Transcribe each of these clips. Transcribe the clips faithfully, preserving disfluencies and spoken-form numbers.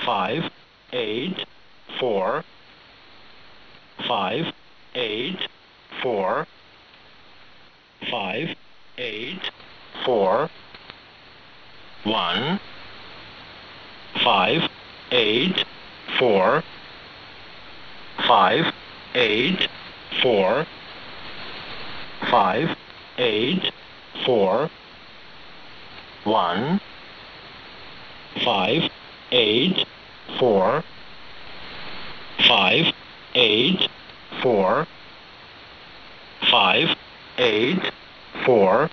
five, eight, four, five, eight, four, five, eight, four, one, five, eight, four, five, eight, four, five, eight, four, one, five, eight, four, five, eight, four, five, eight, four,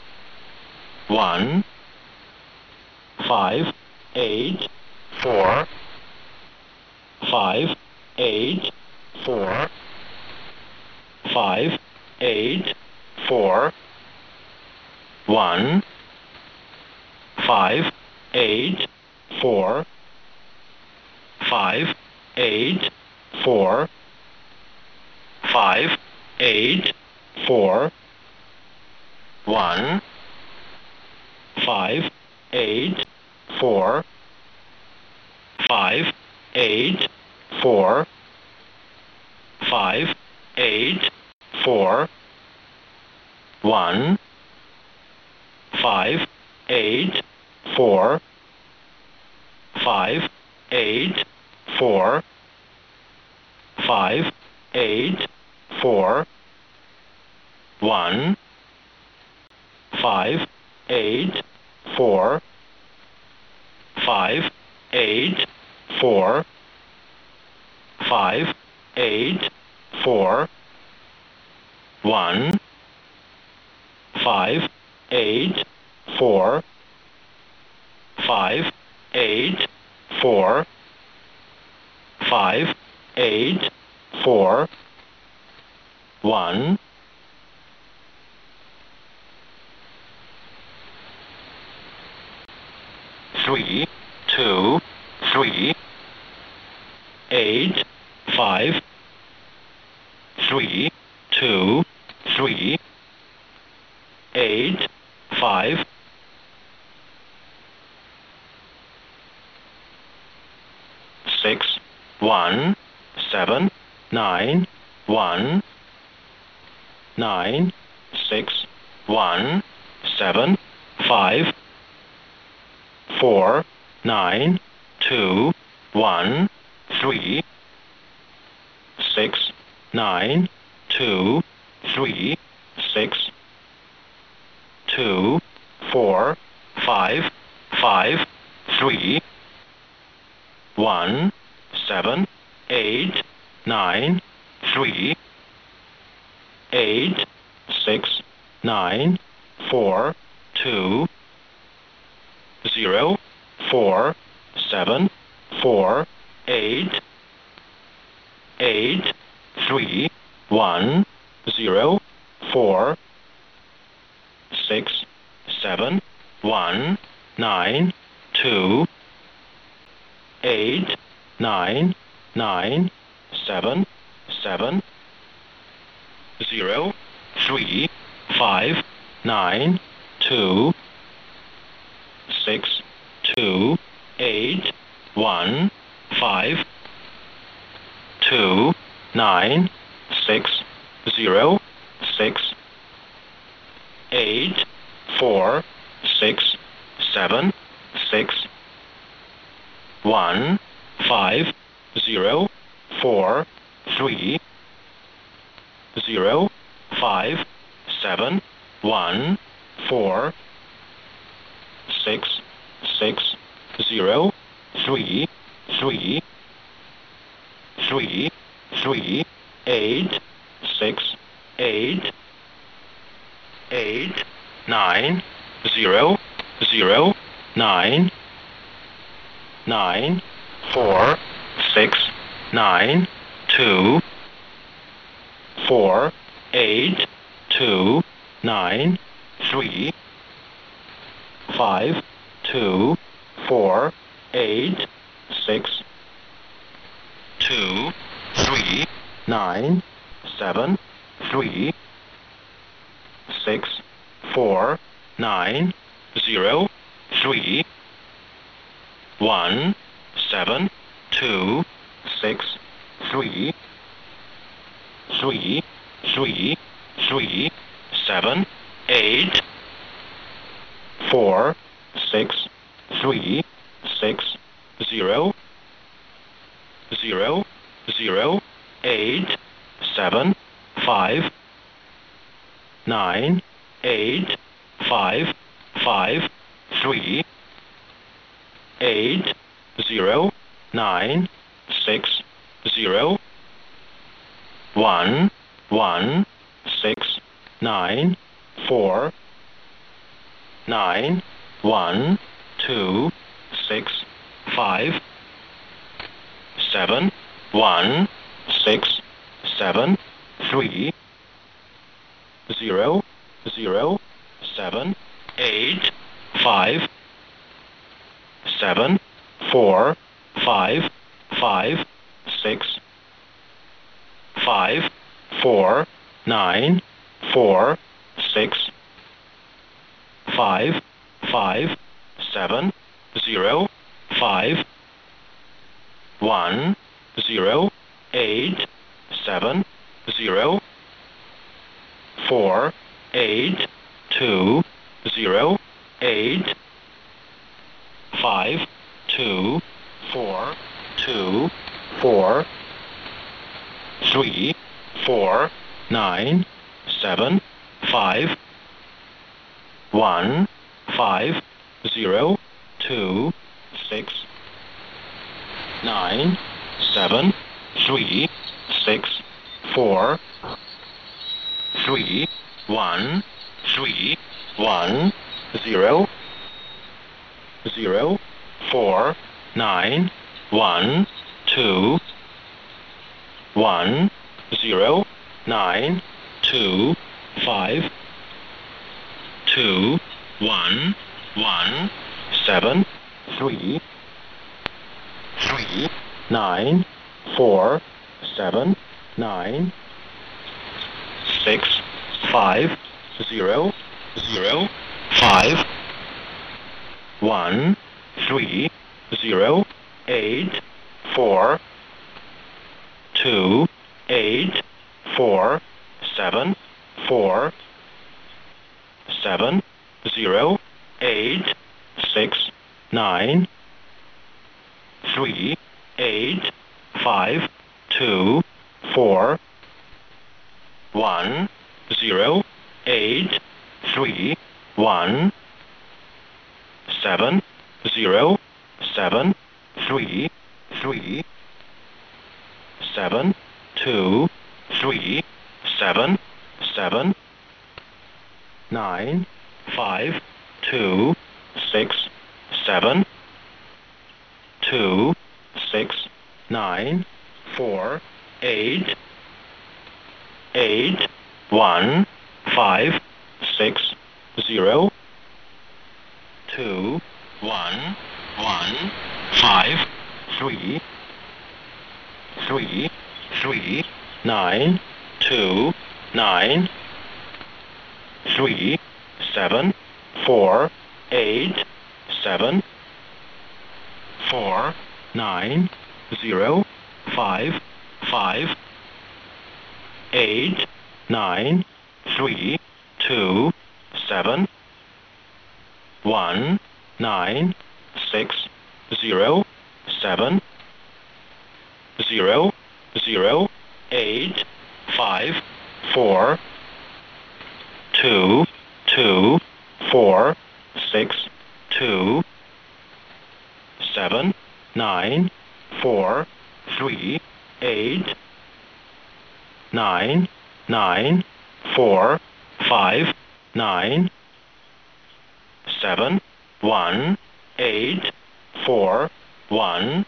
one, five, eight, four, five, eight, four, five, eight, four, one, five, eight, four, five, eight, four, five, eight, four, one, five, eight, four, five, eight, four, five, eight, four, one, five, eight, four, five, eight, four, five, eight, four, one, five, eight, four, five, eight, four, five, eight, four, one, five, eight, four, five, eight, four, five, eight, four, one, three, two, three, eight, five, three, two, three, eight, five, six, one, seven, nine, one, nine, six, one, seven, five, four, nine, two, one, three, six, nine, two, three, six, two, four, five, five, three, one, seven, eight, nine, three, eight, six, nine, four, two, zero, four, seven, four, eight, eight, three, one, zero, four, six, seven, one, nine, two, eight, nine, nine, seven, seven, zero, three, five, nine, two, six, two, eight, one, five, two, nine, six, zero, six, eight, four, six, seven, six, one, five, zero, four, three, zero, five, seven, one, four, six, six, zero, three, three, three, three, eight, six, eight, eight, nine, zero, zero, nine, nine, four, six, nine, two, four, eight, two, nine, three, five, two, four, eight, six, two, three, nine, seven, three, six, four, nine, zero, three, one, seven, two, six, three, three, three, three, seven, eight, four, six, three, six, zero, zero, zero, eight, seven, five, nine, eight, five, five, three, eight, zero, nine, six, zero, one, one, six, nine, four, nine, one, two, six, five, seven, one, six, seven, three, zero, zero, seven, eight, five, seven, four, five, five, six, five, four, nine, four, six, five, five, seven, zero, five, one, zero, eight, seven, zero, four, eight, two, zero, eight, five, two, four, two, four, three, four, nine, seven, five, one, five, zero, two, six, nine, seven, three, six, four, three, one, three, one, zero, zero, four, nine, one, two, one, zero, nine, two, five, two, one, one, seven, three, three, nine, four, seven, nine, six, five, zero, zero, five, one, three, zero, eight, four, two, eight, four, seven, four, seven, zero, eight, six, nine, three, eight, five, two, four, one, zero, eight, three, one, seven, zero, seven, three, three, seven, two, three, seven, seven, nine, five, two, six, seven, two, six, nine, four, eight, eight, one, five, six, zero, two, one, one, five, three, three, three, nine, two, nine, three, seven, four, eight, seven, four, nine, zero, five, five, eight, nine, three, two, seven, one, nine, six, zero, seven, zero, zero, eight, five, four, two, two, four, six, two, seven, nine, four, three, eight, nine, nine, four, five, nine, seven, one, eight, four, one,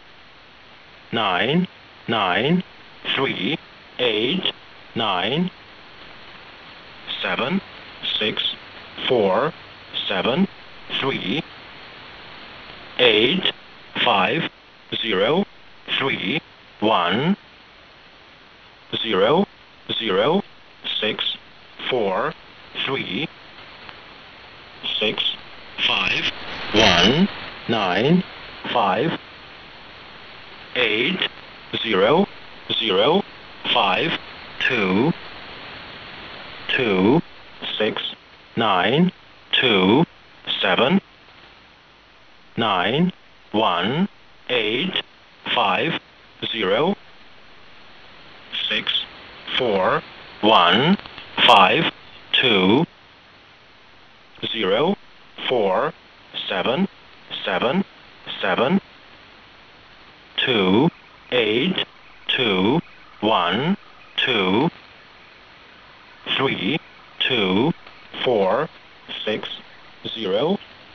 nine, nine, three, eight, nine, seven, six, four, seven, three, eight, five, zero, three, one, zero, zero, six, four, three, six, five, one, nine, five, eight zero zero five two two six nine two seven nine one eight five zero six four one five two zero four seven seven seven two eight two one two three two four six zero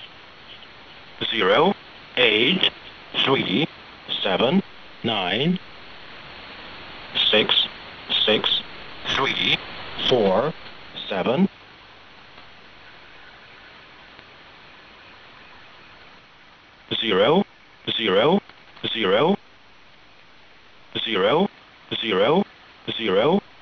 zero eight three seven nine six six three four seven zero zero zero zero zero zero